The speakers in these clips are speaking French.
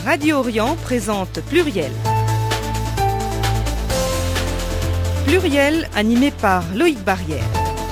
Radio Orient présente Pluriel. Pluriel animé par Loïc Barrière.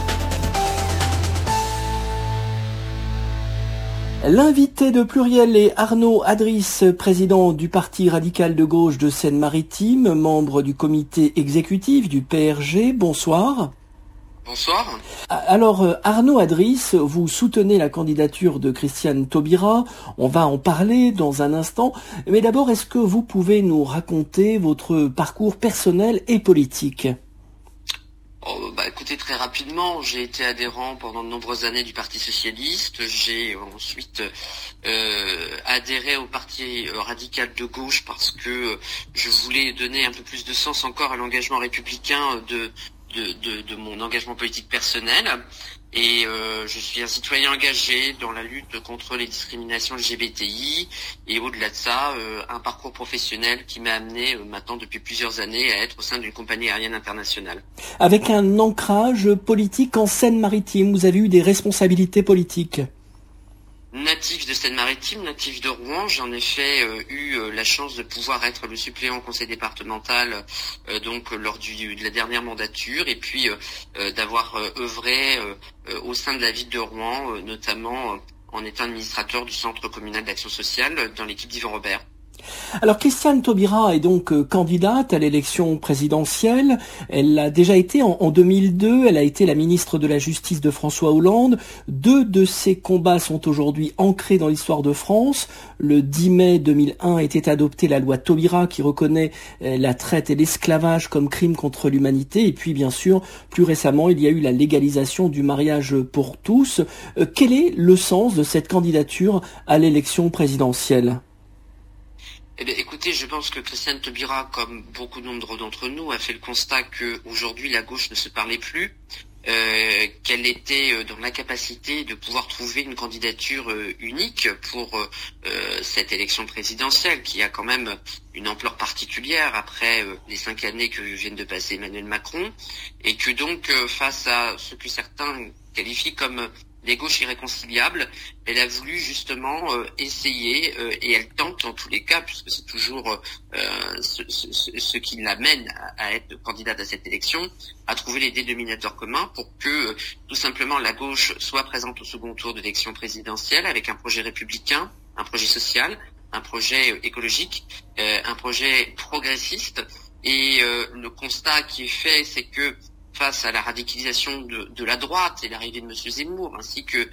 L'invité de Pluriel est Arnaud Adris, président du Parti radical de gauche de Seine-Maritime, membre du comité exécutif du PRG. Bonsoir. Bonsoir. Alors Arnaud Adris, vous soutenez la candidature de Christiane Taubira. On va en parler dans un instant. Mais d'abord, est-ce que vous pouvez nous raconter votre parcours personnel et politique ? Écoutez, très rapidement, j'ai été adhérent pendant de nombreuses années du Parti socialiste. J'ai ensuite adhéré au Parti radical de gauche parce que je voulais donner un peu plus de sens encore à l'engagement républicain de mon engagement politique personnel. Et je suis un citoyen engagé dans la lutte contre les discriminations LGBTI et au-delà de ça, un parcours professionnel qui m'a amené maintenant depuis plusieurs années à être au sein d'une compagnie aérienne internationale. Avec un ancrage politique en Seine-Maritime, vous avez eu des responsabilités politiques. Natif de Seine-Maritime, natif de Rouen, j'en ai fait eu la chance de pouvoir être le suppléant au conseil départemental lors de la dernière mandature et puis d'avoir œuvré au sein de la ville de Rouen, notamment en étant administrateur du centre communal d'action sociale dans l'équipe d'Yvan Robert. Alors Christiane Taubira est donc candidate à l'élection présidentielle. Elle a déjà été en 2002, elle a été la ministre de la Justice de François Hollande. Deux de ses combats sont aujourd'hui ancrés dans l'histoire de France. Le 10 mai 2001 était adoptée la loi Taubira qui reconnaît la traite et l'esclavage comme crime contre l'humanité. Et puis bien sûr, plus récemment, il y a eu la légalisation du mariage pour tous. Quel est le sens de cette candidature à l'élection présidentielle ? Écoutez, je pense que Christiane Taubira, comme beaucoup de nombre d'entre nous, a fait le constat qu'aujourd'hui la gauche ne se parlait plus, qu'elle était dans l'incapacité de pouvoir trouver une candidature unique pour cette élection présidentielle, qui a quand même une ampleur particulière après les 5 années que viennent de passer Emmanuel Macron, et que donc face à ce que certains qualifient comme les gauches irréconciliables, elle a voulu justement essayer, et elle tente en tous les cas, puisque c'est toujours ce qui l'amène à être candidate à cette élection, à trouver les dénominateurs communs pour que tout simplement la gauche soit présente au second tour de l'élection présidentielle avec un projet républicain, un projet social, un projet écologique, un projet progressiste. Et le constat qui est fait, c'est que face à la radicalisation de la droite et l'arrivée de M. Zemmour, ainsi que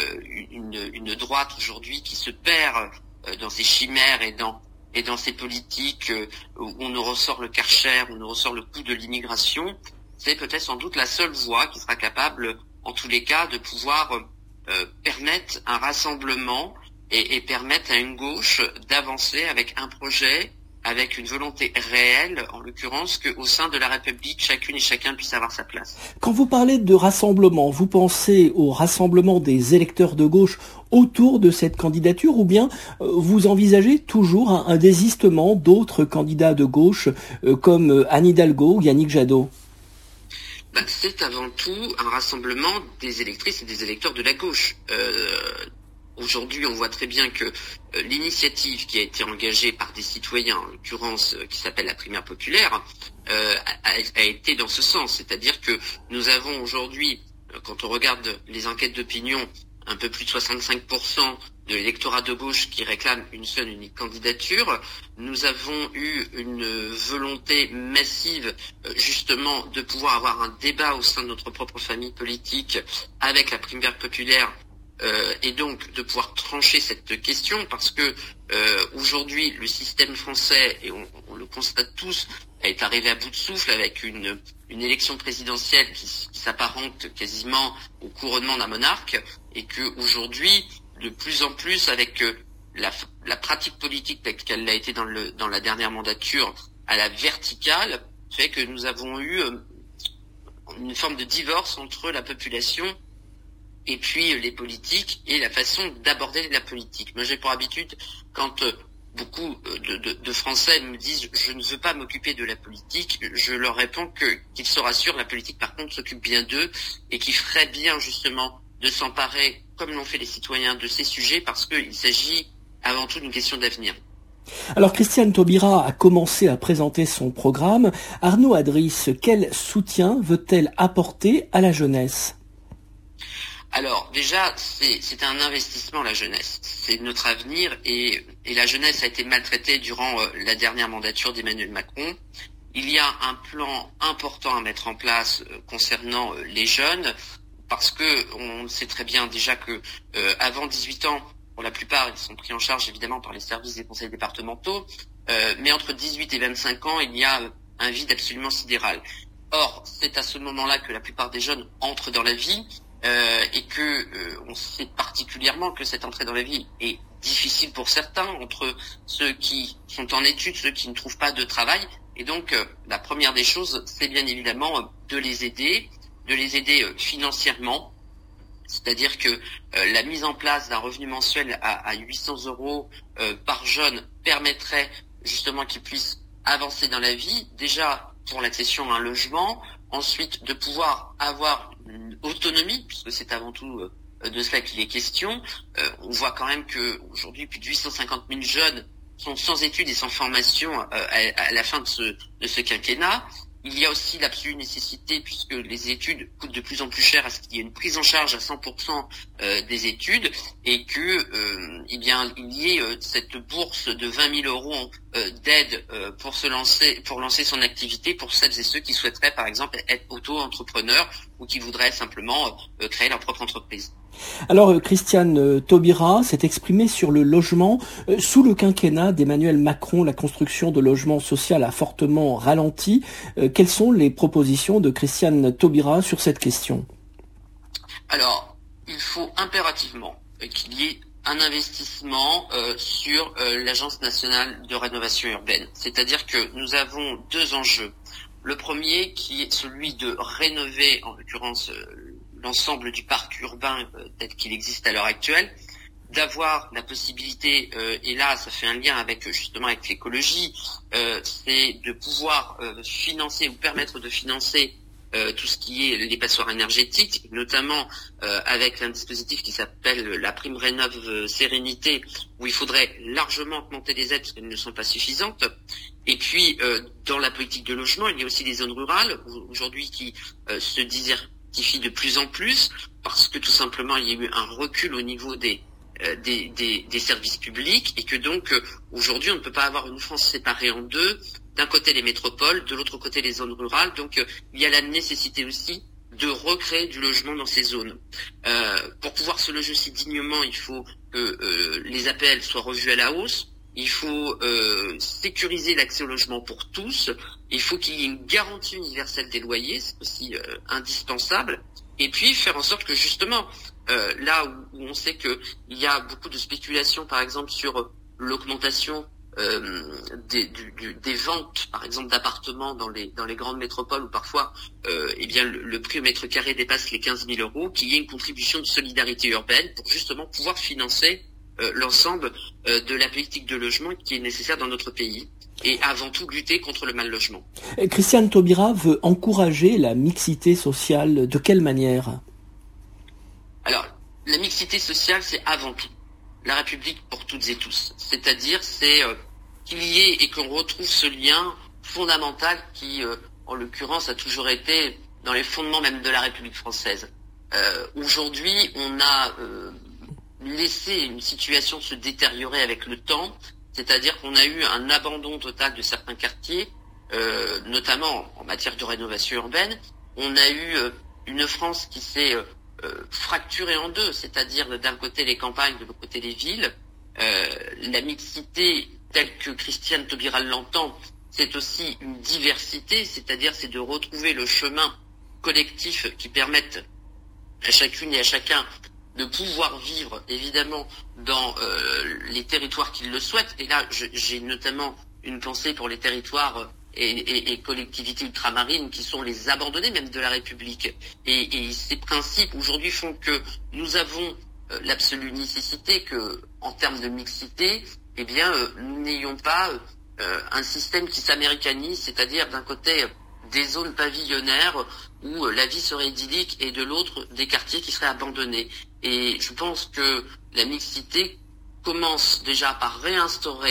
une droite aujourd'hui qui se perd dans ses chimères et dans ses politiques où on nous ressort le Karcher, où on nous ressort le coût de l'immigration, c'est peut-être sans doute la seule voie qui sera capable, en tous les cas, de pouvoir permettre un rassemblement et permettre à une gauche d'avancer avec un projet, avec une volonté réelle, en l'occurrence, qu'au sein de la République, chacune et chacun puisse avoir sa place. Quand vous parlez de rassemblement, vous pensez au rassemblement des électeurs de gauche autour de cette candidature, ou bien vous envisagez toujours un désistement d'autres candidats de gauche comme Anne Hidalgo ou Yannick Jadot ? C'est avant tout un rassemblement des électrices et des électeurs de la gauche. Aujourd'hui, on voit très bien que l'initiative qui a été engagée par des citoyens, en l'occurrence qui s'appelle la primaire populaire, a été dans ce sens. C'est-à-dire que nous avons aujourd'hui, quand on regarde les enquêtes d'opinion, un peu plus de 65% de l'électorat de gauche qui réclame une seule unique candidature. Nous avons eu une volonté massive justement de pouvoir avoir un débat au sein de notre propre famille politique avec la primaire populaire et donc de pouvoir trancher cette question parce que aujourd'hui le système français, et on le constate tous, est arrivé à bout de souffle avec une élection présidentielle qui s'apparente quasiment au couronnement d'un monarque, et que aujourd'hui de plus en plus avec la pratique politique telle qu'elle l'a été dans la dernière mandature à la verticale, fait que nous avons eu une forme de divorce entre la population et puis les politiques et la façon d'aborder la politique. Moi j'ai pour habitude, quand beaucoup de Français me disent « je ne veux pas m'occuper de la politique », je leur réponds qu'ils se rassurent, la politique par contre s'occupe bien d'eux et qu'ils feraient bien justement de s'emparer, comme l'ont fait les citoyens, de ces sujets parce qu'il s'agit avant tout d'une question d'avenir. Alors Christiane Taubira a commencé à présenter son programme. Arnaud Adris, quel soutien veut-elle apporter à la jeunesse ? Alors déjà, c'est un investissement, la jeunesse. C'est notre avenir et la jeunesse a été maltraitée durant la dernière mandature d'Emmanuel Macron. Il y a un plan important à mettre en place concernant les jeunes parce que on sait très bien déjà que avant 18 ans, pour la plupart, ils sont pris en charge évidemment par les services des conseils départementaux, mais entre 18 et 25 ans, il y a un vide absolument sidéral. Or, c'est à ce moment-là que la plupart des jeunes entrent dans la vie et que on sait particulièrement que cette entrée dans la vie est difficile pour certains, entre ceux qui sont en études, ceux qui ne trouvent pas de travail. Et donc, la première des choses, c'est bien évidemment de les aider financièrement. C'est-à-dire que la mise en place d'un revenu mensuel à 800 euros par jeune permettrait justement qu'ils puissent avancer dans la vie, déjà pour l'accession à un logement, ensuite de pouvoir avoir une autonomie, puisque c'est avant tout de cela qu'il est question. On voit quand même que aujourd'hui plus de 850 000 jeunes sont sans études et sans formation à la fin de ce quinquennat. Il y a aussi l'absolue nécessité, puisque les études coûtent de plus en plus cher, à ce qu'il y ait une prise en charge à 100% des études, et que il y ait cette bourse de 20 000 euros d'aide pour lancer son activité pour celles et ceux qui souhaiteraient, par exemple, être auto-entrepreneurs ou qui voudraient simplement créer leur propre entreprise. Alors Christiane Taubira s'est exprimée sur le logement. Sous le quinquennat d'Emmanuel Macron, la construction de logements sociaux a fortement ralenti. Quelles sont les propositions de Christiane Taubira sur cette question ? Alors, il faut impérativement qu'il y ait un investissement sur l'Agence nationale de rénovation urbaine. C'est-à-dire que nous avons deux enjeux. Le premier qui est celui de rénover, en l'occurrence, l'ensemble du parc urbain tel qu'il existe à l'heure actuelle, d'avoir la possibilité, et là ça fait un lien avec justement avec l'écologie, c'est de pouvoir financer ou permettre de financer tout ce qui est les passoires énergétiques, notamment avec un dispositif qui s'appelle la prime Rénov Sérénité, où il faudrait largement augmenter les aides parce qu'elles ne sont pas suffisantes. Et puis dans la politique de logement, il y a aussi des zones rurales aujourd'hui qui se désertifient de plus en plus parce que tout simplement il y a eu un recul au niveau des services publics et que donc aujourd'hui on ne peut pas avoir une France séparée en deux, d'un côté les métropoles, de l'autre côté les zones rurales, donc il y a la nécessité aussi de recréer du logement dans ces zones. Pour pouvoir se loger aussi dignement, il faut que les APL soient revus à la hausse, il faut sécuriser l'accès au logement pour tous, il faut qu'il y ait une garantie universelle des loyers, c'est aussi indispensable, et puis faire en sorte que justement là où on sait qu'il y a beaucoup de spéculation, par exemple, sur l'augmentation des ventes, par exemple, d'appartements dans les grandes métropoles où parfois le prix au mètre carré dépasse les 15 000 euros, qu'il y ait une contribution de solidarité urbaine pour justement pouvoir financer l'ensemble de la politique de logement qui est nécessaire dans notre pays. Et avant tout lutter contre le mal logement. Christiane Taubira veut encourager la mixité sociale. De quelle manière ? Alors, la mixité sociale, c'est avant tout la République pour toutes et tous. C'est-à-dire, c'est qu'il y ait et qu'on retrouve ce lien fondamental qui, en l'occurrence, a toujours été dans les fondements même de la République française. Aujourd'hui, on a laissé une situation se détériorer avec le temps, c'est-à-dire qu'on a eu un abandon total de certains quartiers, notamment en matière de rénovation urbaine. On a eu une France qui s'est fracturée en deux, c'est-à-dire d'un côté les campagnes, de l'autre côté les villes. La mixité, telle que Christiane Taubira l'entend, c'est aussi une diversité, c'est-à-dire c'est de retrouver le chemin collectif qui permette à chacune et à chacun de pouvoir vivre évidemment dans les territoires qu'ils le souhaitent. Et là, j'ai notamment une pensée pour les territoires et collectivités ultramarines qui sont les abandonnés même de la République. Et ces principes aujourd'hui font que nous avons l'absolue nécessité que, en termes de mixité, nous n'ayons pas un système qui s'américanise, c'est-à-dire d'un côté des zones pavillonnaires où la vie serait idyllique et de l'autre des quartiers qui seraient abandonnés. Et je pense que la mixité commence déjà par réinstaurer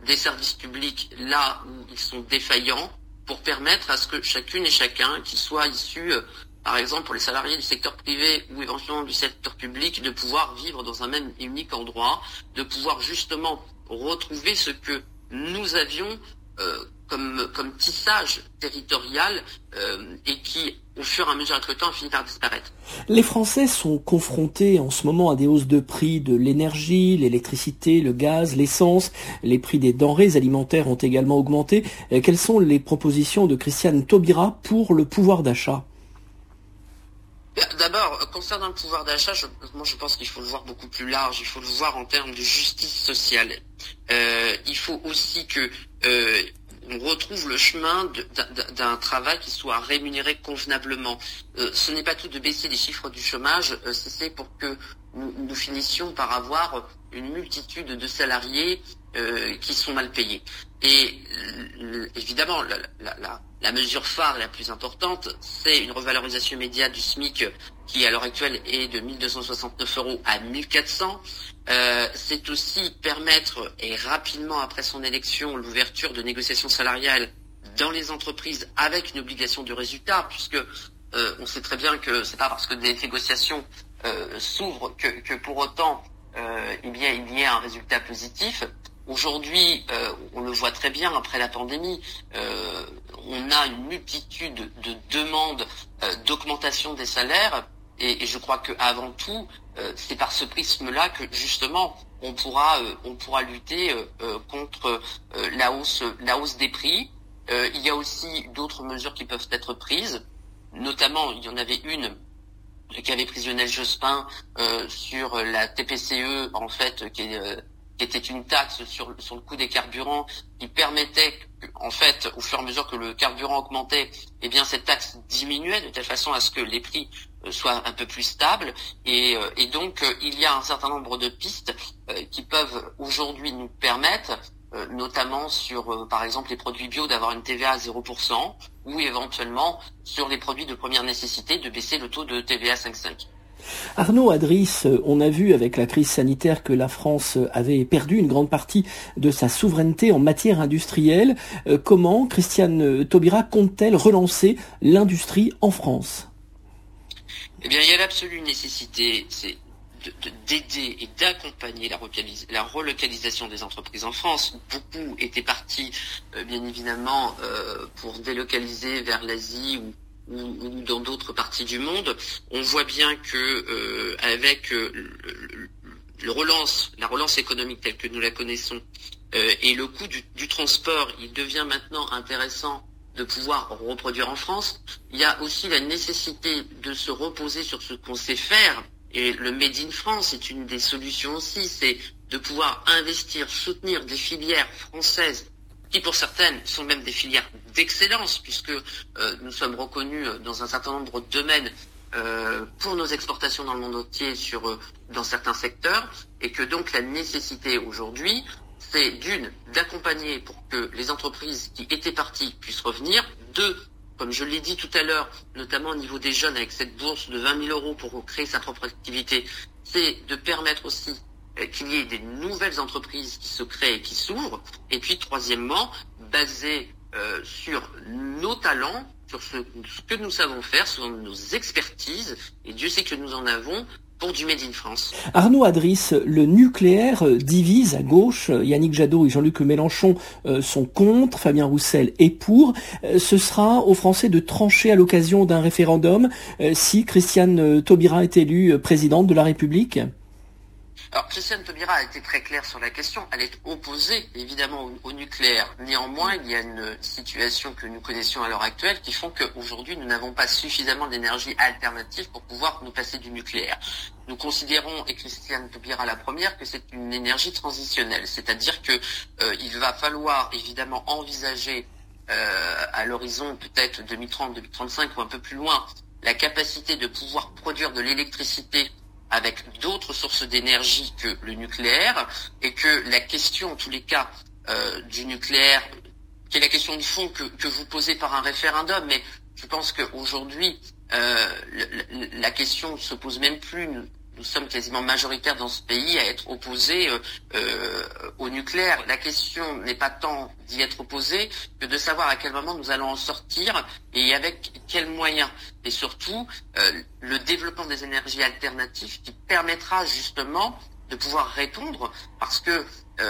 des services publics là où ils sont défaillants, pour permettre à ce que chacune et chacun, qui soit issu, par exemple pour les salariés du secteur privé ou éventuellement du secteur public, de pouvoir vivre dans un même et unique endroit, de pouvoir justement retrouver ce que nous avions comme tissage territorial et qui, au fur et à mesure avec le temps, a fini par disparaître. Les Français sont confrontés en ce moment à des hausses de prix de l'énergie, l'électricité, le gaz, l'essence. Les prix des denrées alimentaires ont également augmenté. Quelles sont les propositions de Christiane Taubira pour le pouvoir d'achat ? D'abord, concernant le pouvoir d'achat, je pense qu'il faut le voir beaucoup plus large. Il faut le voir en termes de justice sociale. Il faut aussi que on retrouve le chemin d'un travail qui soit rémunéré convenablement. Ce n'est pas tout de baisser les chiffres du chômage, c'est pour que nous finissions par avoir une multitude de salariés qui sont mal payés. Et évidemment, la mesure phare la plus importante, c'est une revalorisation immédiate du SMIC qui, à l'heure actuelle, est de 1 269 € à 1 400. C'est aussi permettre, et rapidement après son élection, l'ouverture de négociations salariales dans les entreprises avec une obligation de résultat, puisque on sait très bien que c'est pas parce que des négociations s'ouvrent que pour autant il y ait un résultat positif. Aujourd'hui, on le voit très bien après la pandémie, on a une multitude de demandes d'augmentation des salaires, et je crois que avant tout, c'est par ce prisme-là que justement on pourra lutter contre la hausse des prix. Il y a aussi d'autres mesures qui peuvent être prises, notamment il y en avait une qu'avait prise Lionel Jospin sur la TPCE, en fait, qui était une taxe sur le coût des carburants, qui permettait, en fait, au fur et à mesure que le carburant augmentait, eh bien cette taxe diminuait de telle façon à ce que les prix soient un peu plus stables. Et donc il y a un certain nombre de pistes qui peuvent aujourd'hui nous permettre, notamment sur, par exemple, les produits bio, d'avoir une TVA à 0%, ou éventuellement sur les produits de première nécessité de baisser le taux de TVA 5,5. Arnaud Adris, on a vu avec la crise sanitaire que la France avait perdu une grande partie de sa souveraineté en matière industrielle. Comment Christiane Taubira compte-t-elle relancer l'industrie en France ? Eh bien, il y a l'absolue nécessité, c'est d'aider et d'accompagner la relocalisation des entreprises en France. Beaucoup étaient partis, bien évidemment, pour délocaliser vers l'Asie ou dans d'autres parties du monde. On voit bien que avec la relance économique telle que nous la connaissons, et le coût du transport, il devient maintenant intéressant de pouvoir reproduire en France. Il y a aussi la nécessité de se reposer sur ce qu'on sait faire, et le Made in France est une des solutions aussi, c'est de pouvoir investir, soutenir des filières françaises qui pour certaines sont même des filières d'excellence, puisque nous sommes reconnus dans un certain nombre de domaines pour nos exportations dans le monde entier dans certains secteurs, et que donc la nécessité aujourd'hui, c'est d'une, d'accompagner pour que les entreprises qui étaient parties puissent revenir, deux, comme je l'ai dit tout à l'heure, notamment au niveau des jeunes avec cette bourse de 20 000 € pour créer sa propre activité, c'est de permettre aussi qu'il y ait des nouvelles entreprises qui se créent et qui s'ouvrent. Et puis troisièmement, basé sur nos talents, sur ce que nous savons faire, sur nos expertises, et Dieu sait que nous en avons, pour du Made in France. Arnaud Adris, le nucléaire divise à gauche. Yannick Jadot et Jean-Luc Mélenchon sont contre, Fabien Roussel est pour. Ce sera aux Français de trancher à l'occasion d'un référendum si Christiane Taubira est élue présidente de la République. Alors, Christiane Taubira a été très claire sur la question. Elle est opposée, évidemment, au nucléaire. Néanmoins, il y a une situation que nous connaissions à l'heure actuelle qui font qu'aujourd'hui, nous n'avons pas suffisamment d'énergie alternative pour pouvoir nous passer du nucléaire. Nous considérons, et Christiane Taubira la première, que c'est une énergie transitionnelle. C'est-à-dire que il va falloir, évidemment, envisager à l'horizon peut-être 2030, 2035 ou un peu plus loin, la capacité de pouvoir produire de l'électricité avec d'autres sources d'énergie que le nucléaire, et que la question, en tous les cas, du nucléaire, qui est la question de fond que vous posez par un référendum, mais je pense qu'aujourd'hui, la question ne se pose même plus. nous sommes quasiment majoritaires dans ce pays à être opposés au nucléaire. La question n'est pas tant d'y être opposé que de savoir à quel moment nous allons en sortir et avec quels moyens. Et surtout, le développement des énergies alternatives qui permettra justement de pouvoir répondre, parce que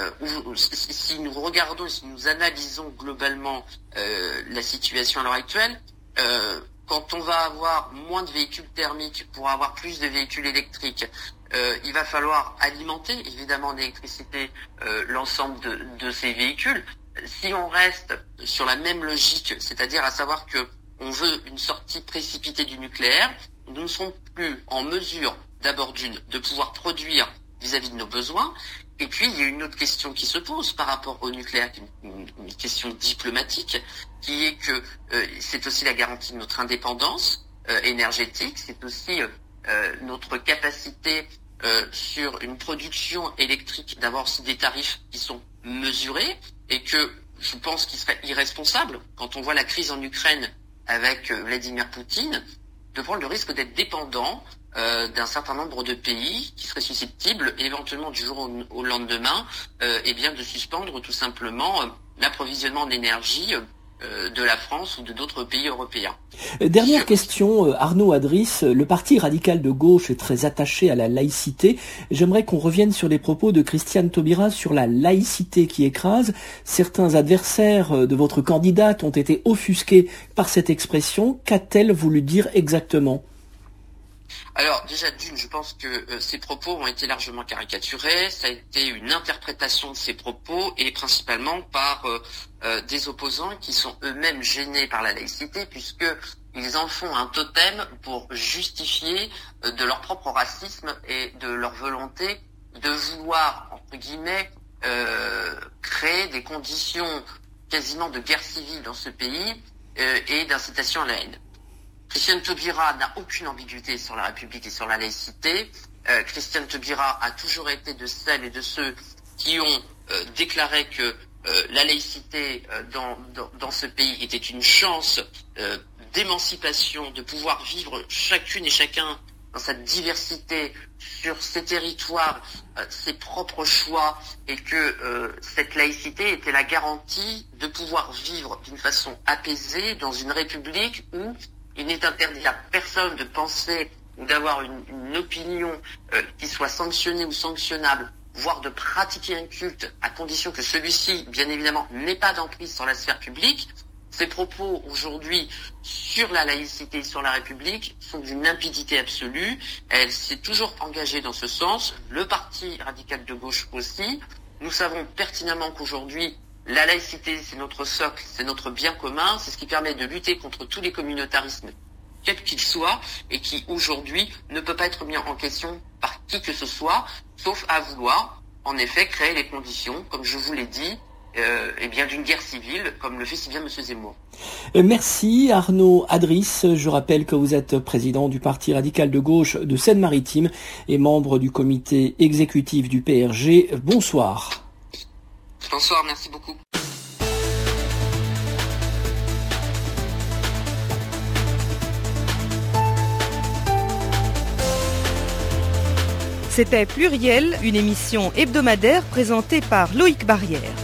si nous regardons, si nous analysons globalement la situation à l'heure actuelle, quand on va avoir moins de véhicules thermiques pour avoir plus de véhicules électriques, il va falloir alimenter évidemment en électricité l'ensemble de ces véhicules. Si on reste sur la même logique, c'est-à-dire à savoir que on veut une sortie précipitée du nucléaire, nous ne serons plus en mesure, d'abord de pouvoir produire vis-à-vis de nos besoins. Et puis, il y a une autre question qui se pose par rapport au nucléaire, une question diplomatique, qui est que c'est aussi la garantie de notre indépendance énergétique, c'est aussi notre capacité sur une production électrique d'avoir aussi des tarifs qui sont mesurés, et que je pense qu'il serait irresponsable, quand on voit la crise en Ukraine avec Vladimir Poutine, de prendre le risque d'être dépendant d'un certain nombre de pays qui seraient susceptibles, éventuellement du jour au lendemain, de suspendre tout simplement l'approvisionnement en énergie de la France ou de d'autres pays européens. Dernière question, Arnaud Adris, le Parti radical de gauche est très attaché à la laïcité. J'aimerais qu'on revienne sur les propos de Christiane Taubira sur la laïcité qui écrase. Certains adversaires de votre candidate ont été offusqués par cette expression. Qu'a-t-elle voulu dire exactement ? Alors déjà d'une, je pense que ces propos ont été largement caricaturés, ça a été une interprétation de ces propos et principalement par des opposants qui sont eux-mêmes gênés par la laïcité puisque ils en font un totem pour justifier de leur propre racisme et de leur volonté de vouloir, entre guillemets, créer des conditions quasiment de guerre civile dans ce pays et d'incitation à la haine. Christiane Taubira n'a aucune ambiguïté sur la République et sur la laïcité. Christiane Taubira a toujours été de celles et de ceux qui ont déclaré que la laïcité dans ce pays était une chance d'émancipation, de pouvoir vivre chacune et chacun dans sa diversité, sur ses territoires, ses propres choix, et que cette laïcité était la garantie de pouvoir vivre d'une façon apaisée dans une république où il n'est interdit à personne de penser ou d'avoir une opinion qui soit sanctionnée ou sanctionnable, voire de pratiquer un culte, à condition que celui-ci, bien évidemment, n'ait pas d'emprise sur la sphère publique. Ces propos, aujourd'hui, sur la laïcité et sur la République, sont d'une limpidité absolue. Elle s'est toujours engagée dans ce sens. Le Parti radical de gauche aussi. Nous savons pertinemment qu'aujourd'hui, la laïcité, c'est notre socle, c'est notre bien commun, c'est ce qui permet de lutter contre tous les communautarismes, quels qu'ils soient, et qui, aujourd'hui, ne peut pas être mis en question par qui que ce soit, sauf à vouloir, en effet, créer les conditions, comme je vous l'ai dit, d'une guerre civile, comme le fait si bien M. Zemmour. Merci Arnaud Adris. Je rappelle que vous êtes président du Parti radical de gauche de Seine-Maritime et membre du comité exécutif du PRG. Bonsoir. Bonsoir, merci beaucoup. C'était Pluriel, une émission hebdomadaire présentée par Loïc Barrière.